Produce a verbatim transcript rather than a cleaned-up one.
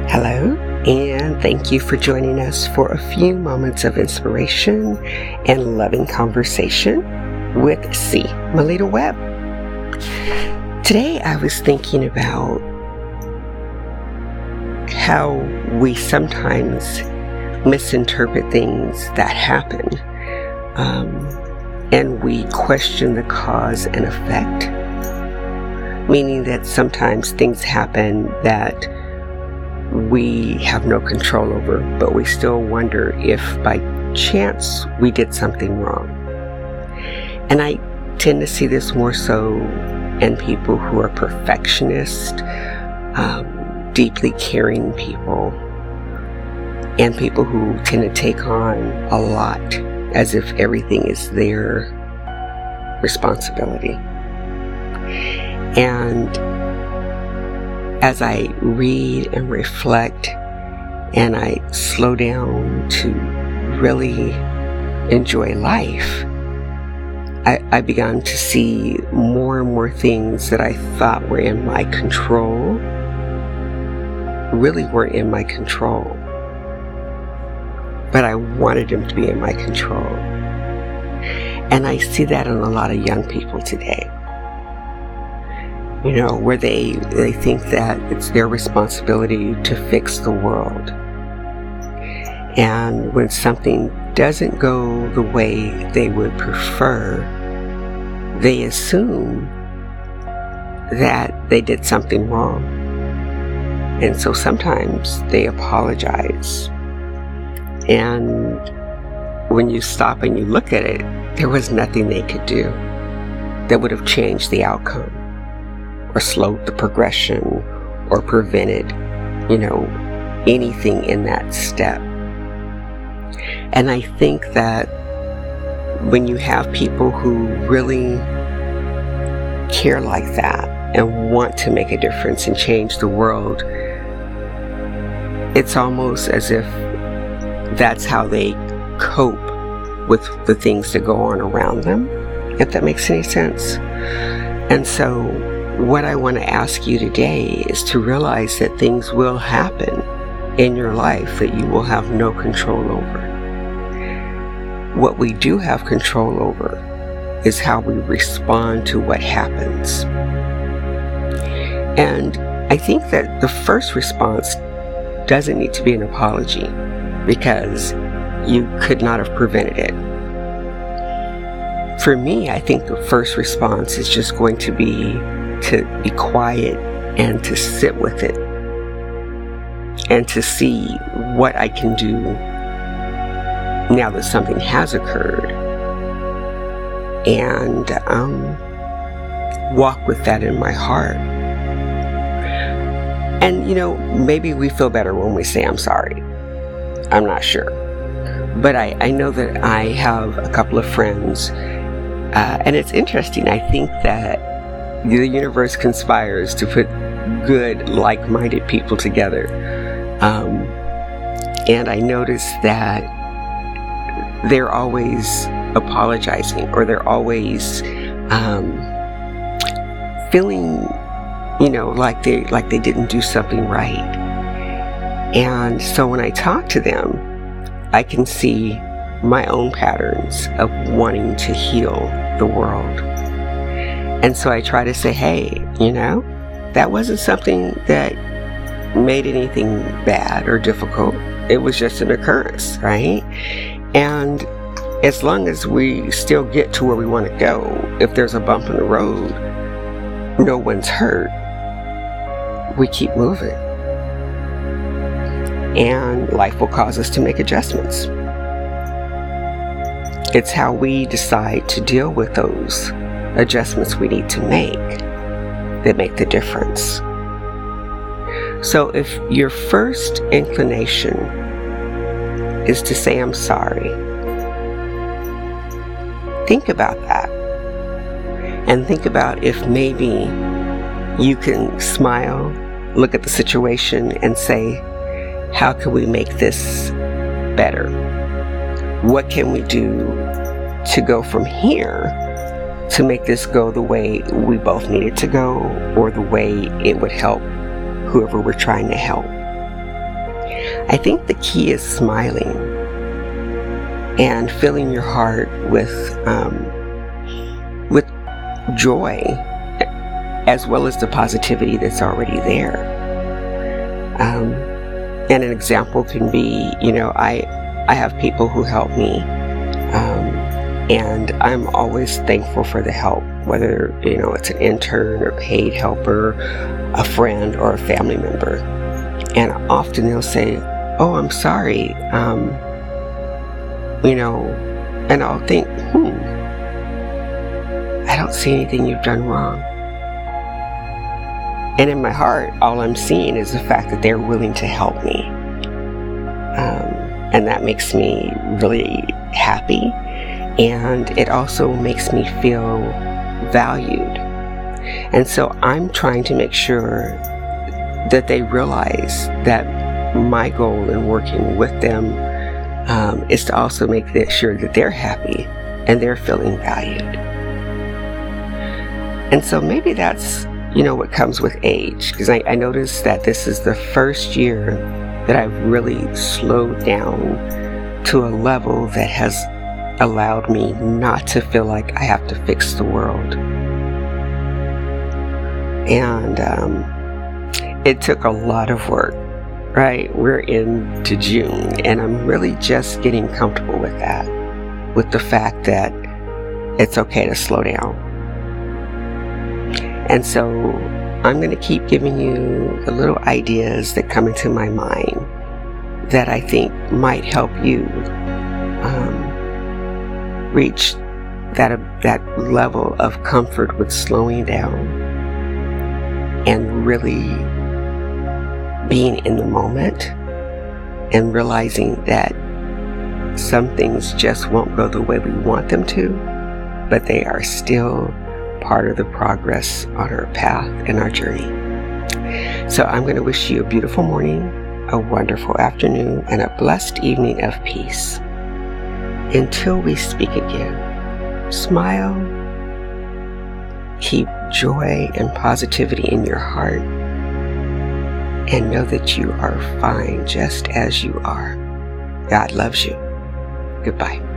Hello, and thank you for joining us for a few moments of inspiration and loving conversation with C. Melita Webb. Today I was thinking about how we sometimes misinterpret things that happen, um, and we question the cause and effect, meaning that sometimes things happen that we have no control over, but we still wonder if by chance we did something wrong. And I tend to see this more so in people who are perfectionists, um, deeply caring people, and people who tend to take on a lot as if everything is their responsibility. And as I read and reflect and I slow down to really enjoy life, I, I began to see more and more things that I thought were in my control really weren't in my control. But I wanted them to be in my control. And I see that in a lot of young people today. You know, where they, they think that it's their responsibility to fix the world. And when something doesn't go the way they would prefer, they assume that they did something wrong. And so sometimes they apologize. And when you stop and you look at it, there was nothing they could do that would have changed the outcome, or slowed the progression, or prevented, you know, anything in that step. And I think that when you have people who really care like that and want to make a difference and change the world, it's almost as if that's how they cope with the things that go on around them, if that makes any sense. And so what I want to ask you today is to realize that things will happen in your life that you will have no control over. What we do have control over is how we respond to what happens. And I think that the first response doesn't need to be an apology, because you could not have prevented it. For me, I think the first response is just going to be to be quiet and to sit with it and to see what I can do now that something has occurred, and um, walk with that in my heart. And you know, maybe we feel better when we say I'm sorry. I'm not sure. But I, I know that I have a couple of friends, uh, and it's interesting. I think that the universe conspires to put good, like-minded people together. Um, and I notice that they're always apologizing, or they're always um, feeling, you know, like they like they didn't do something right. And so when I talk to them, I can see my own patterns of wanting to heal the world. And so I try to say, hey, you know, that wasn't something that made anything bad or difficult. It was just an occurrence, right? And as long as we still get to where we want to go, if there's a bump in the road, no one's hurt, we keep moving. And life will cause us to make adjustments. It's how we decide to deal with those adjustments we need to make that make the difference. So if your first inclination is to say I'm sorry, think about that. And think about if maybe you can smile, look at the situation and say, how can we make this better? What can we do to go from here to make this go the way we both need it to go, or the way it would help whoever we're trying to help? I think the key is smiling and filling your heart with um, with joy, as well as the positivity that's already there. Um, and an example can be, you know, I I have people who help me, um, and I'm always thankful for the help, whether, you know, it's an intern or paid helper, a friend or a family member. And often they'll say, "Oh, I'm sorry," um, you know, and I'll think, hmm, I don't see anything you've done wrong. And in my heart, all I'm seeing is the fact that they're willing to help me. Um, and that makes me really happy. And it also makes me feel valued. And so I'm trying to make sure that they realize that my goal in working with them um, is to also make sure that they're happy and they're feeling valued. And so maybe that's, you know, what comes with age, because I, I noticed that this is the first year that I've really slowed down to a level that has allowed me not to feel like I have to fix the world. And um, it took a lot of work, right? We're into June, and I'm really just getting comfortable with that, with the fact that it's okay to slow down. And so I'm going to keep giving you the little ideas that come into my mind that I think might help you um, reach that, uh, that level of comfort with slowing down and really being in the moment and realizing that some things just won't go the way we want them to, but they are still part of the progress on our path and our journey. So I'm going to wish you a beautiful morning, a wonderful afternoon, and a blessed evening of peace. Until we speak again, smile, keep joy and positivity in your heart, and know that you are fine just as you are. God loves you. Goodbye.